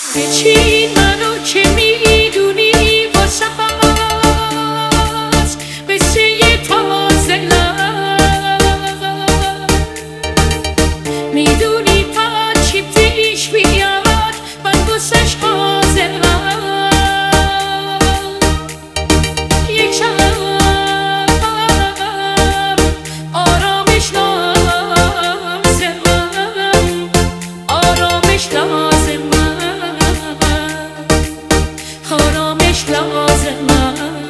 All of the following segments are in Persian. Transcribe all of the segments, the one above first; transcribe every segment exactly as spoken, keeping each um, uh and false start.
بچین منو که میدونی واسه هست مثل یه تازه لب میدونی تا چی پیش بیاد من واسش حاضرم یک شب آرامش لازمم آرامش لازمم آرامش لازمم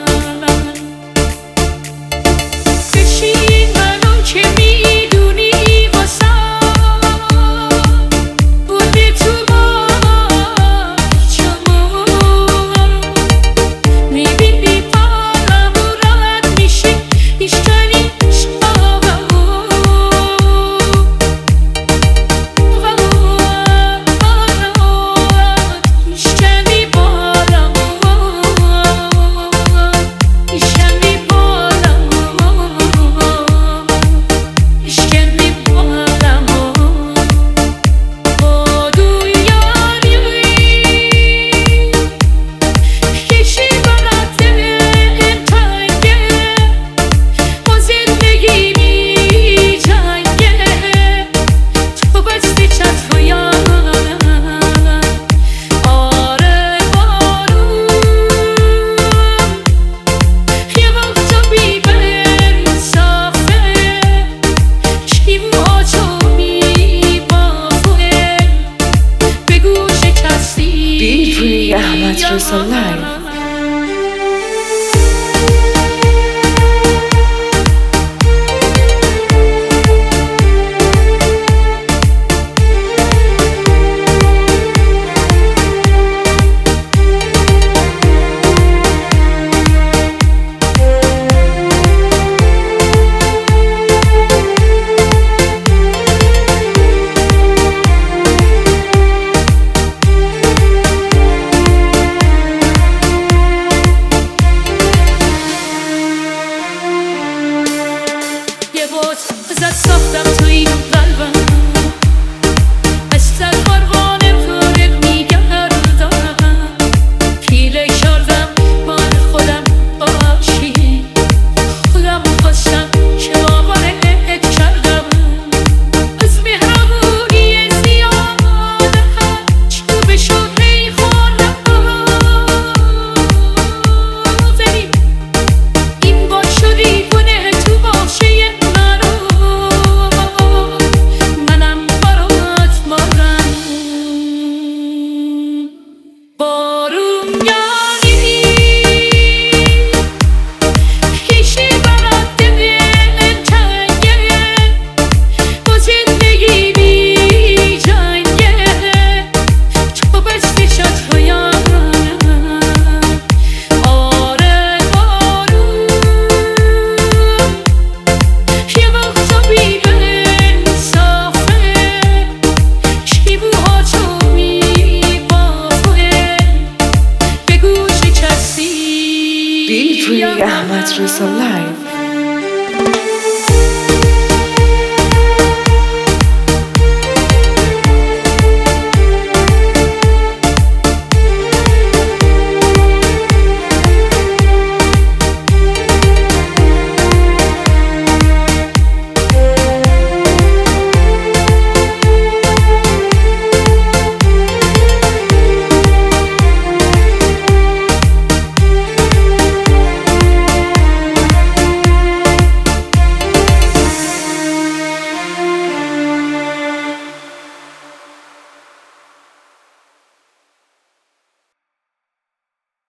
بشین منو که میدونی واسه بوده تو ماچمون میبینی پالم و رد میشه میشکنی شبمون میشکنی بالمون میشکنی بالمون میشکنی بالمون با دویاری کشی برات تنگه با زندگی میجنگه تو بستی چطوریان آره بارون یه وقتا بیبر صافه شیموها تو میبافه به گوش کسی بی‌پوری احمد رضا لایو. یه بوت ازت ساختم تو این قلبم مثل پروانه دورت میگردم پیله کردم بار خودم باشی خودم خواستم که باورت کردم از مهربونی زیاده چو بشو هی خوردم ولی این بار شدی بونه تو باشه منم برات مارم بارون یعنی کشی برات تنگه با زندگی میجنگه تو بستی چطوریان آره بارون یه وقتا بیبر صافه شیبوها تو میبافه به گوش کسی بی‌پوری احمد رضا لایو.